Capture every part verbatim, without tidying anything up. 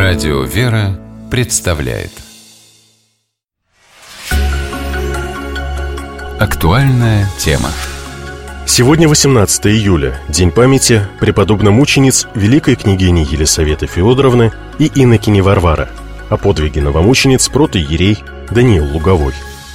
Радио «Вера» представляет актуальная тема. Сегодня восемнадцатое июля, день памяти преподобно-мучениц великой княгини Елисаветы Феодоровны и инокини Варвары, о подвиге новомучениц протоиерей Даниил Луговой.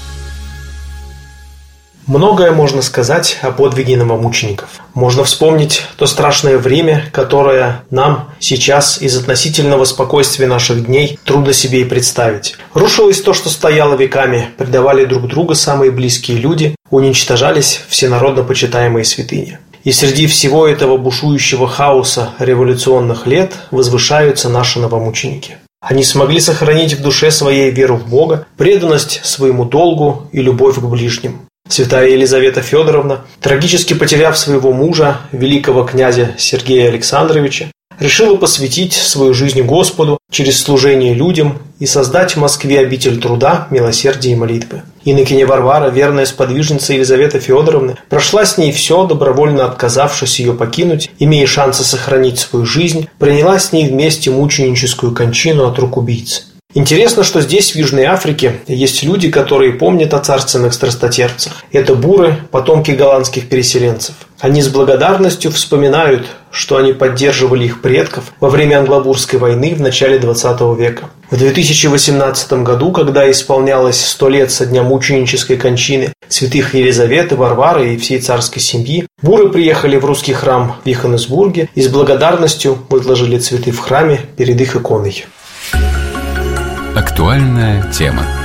Многое можно сказать о подвиге новомучеников. Можно вспомнить то страшное время, которое нам сейчас из относительного спокойствия наших дней трудно себе и представить. Рушилось то, что стояло веками, предавали друг друга самые близкие люди, уничтожались всенародно почитаемые святыни. И среди всего этого бушующего хаоса революционных лет возвышаются наши новомученики. Они смогли сохранить в душе своей веру в Бога, преданность своему долгу и любовь к ближним. Святая Елизавета Федоровна, трагически потеряв своего мужа, великого князя Сергея Александровича, решила посвятить свою жизнь Господу через служение людям и создать в Москве обитель труда, милосердия и молитвы. Инокиня Варвара, верная сподвижница Елизаветы Федоровны, прошла с ней все, добровольно отказавшись ее покинуть, имея шансы сохранить свою жизнь, приняла с ней вместе мученическую кончину от рук убийцы. Интересно, что здесь, в Южной Африке, есть люди, которые помнят о царственных страстотерпцах. Это буры, потомки голландских переселенцев. Они с благодарностью вспоминают, что они поддерживали их предков во время Англобурской войны в начале двадцатого века. В две тысячи восемнадцатом году, когда исполнялось сто лет со дня мученической кончины святых Елизаветы, Варвары и всей царской семьи, буры приехали в русский храм в Йоханнесбурге и с благодарностью возложили цветы в храме перед их иконой. Актуальная тема.